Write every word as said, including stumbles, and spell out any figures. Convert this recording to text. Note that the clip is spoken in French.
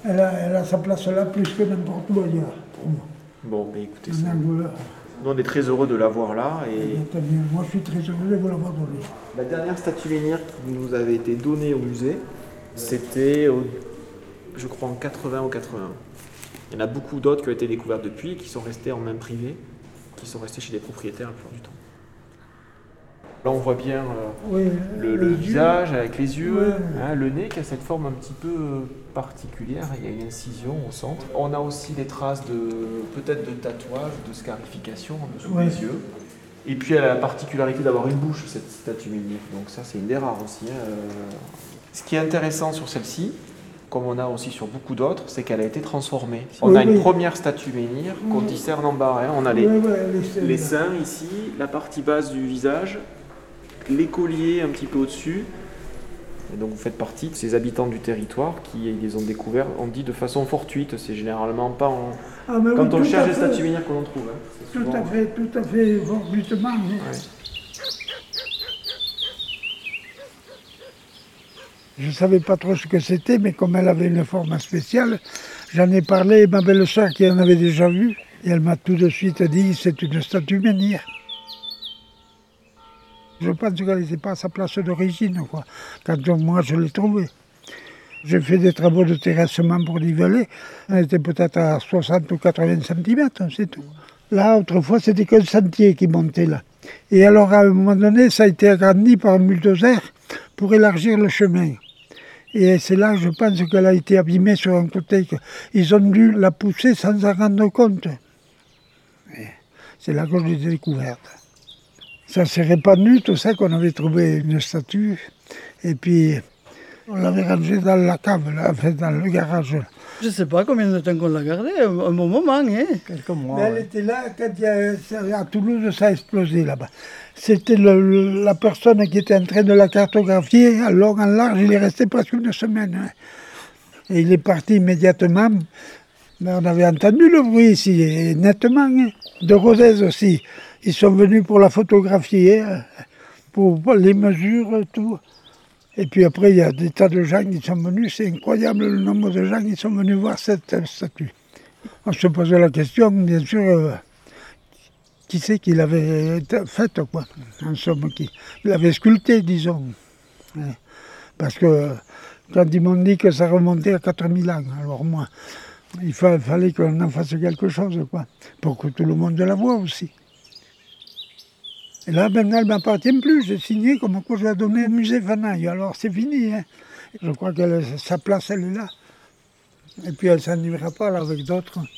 Elle a, elle a sa place là plus que n'importe où ailleurs, pour moi. Bon, mais écoutez, ça. Nous, on est très heureux de l'avoir là. Et... Moi, je suis très heureux de vous l'avoir donné. La dernière statue menhir qui nous avait été donnée au musée, c'était, au, je crois, en quatre-vingts ou quatre-vingt-un. Il y en a beaucoup d'autres qui ont été découvertes depuis, qui sont restées en main privée, qui sont restées chez les propriétaires la plupart du temps. Là, on voit bien euh, oui, le, le visage avec les yeux, ouais. hein, le nez qui a cette forme un petit peu particulière. Il y a une incision au centre. On a aussi des traces de peut-être de tatouage, de scarification en dessous ouais. des yeux. Et puis, elle a la particularité d'avoir une bouche, cette statue menhir. Donc ça, c'est une des rares aussi. Hein. Ce qui est intéressant sur celle-ci, comme on a aussi sur beaucoup d'autres, c'est qu'elle a été transformée. On oui, a une oui. première statue menhir qu'on discerne en bas. Hein. On a les, oui, oui, les seins ici, la partie basse du visage, les colliers un petit peu au-dessus. Et donc vous faites partie de ces habitants du territoire qui les ont découverts, on dit de façon fortuite, c'est généralement pas en... ah, quand oui, on cherche les statues menhir qu'on en trouve. Hein. Tout souvent... à fait, tout à fait fortuitement. Ouais. Je ne savais pas trop ce que c'était, mais comme elle avait une forme spéciale, j'en ai parlé à ma belle-sœur qui en avait déjà vu, et elle m'a tout de suite dit c'est une statue menhir. Je pense qu'elle n'était pas à sa place d'origine, quoi, quand moi je l'ai trouvée. J'ai fait des travaux de terrassement pour niveler, elle était peut-être à soixante ou quatre-vingts centimètres, c'est tout. Là, autrefois, c'était qu'un sentier qui montait là. Et alors, à un moment donné, ça a été agrandi par un bulldozer pour élargir le chemin. Et c'est là, je pense, qu'elle a été abîmée sur un côté. Ils ont dû la pousser sans s'en rendre compte. Et c'est là que je l'ai découverte. Ça s'est répandu, tout ça, qu'on avait trouvé une statue. Et puis, on l'avait rangée dans la cave, là, enfin, dans le garage. Je ne sais pas combien de temps qu'on l'a gardée, un bon moment, hein. Quelques mois. Mais elle ouais. était là quand il y a, à Toulouse, ça a explosé là-bas. C'était le, le, la personne qui était en train de la cartographier, en long, en large, il est resté presque une semaine. Hein. Et il est parti immédiatement. Mais on avait entendu le bruit ici, et nettement, hein. De Rodez aussi. Ils sont venus pour la photographier, hein, pour les mesures, tout. Et puis après, il y a des tas de gens qui sont venus. C'est incroyable le nombre de gens qui sont venus voir cette statue. On se posait la question, bien sûr, euh, qui c'est qui l'avait faite, quoi. En somme, qui l'avait sculptée, disons. Ouais. Parce que quand ils m'ont dit que ça remontait à quatre mille ans, alors moi, il fa- fallait qu'on en fasse quelque chose, quoi, pour que tout le monde la voie aussi. Et là, maintenant, elle ne m'appartient plus. J'ai signé comme quoi je l'ai donnée au musée Fanaille. Alors, c'est fini. Hein. Je crois que sa place, elle est là. Et puis, elle ne s'en ira pas là, avec d'autres.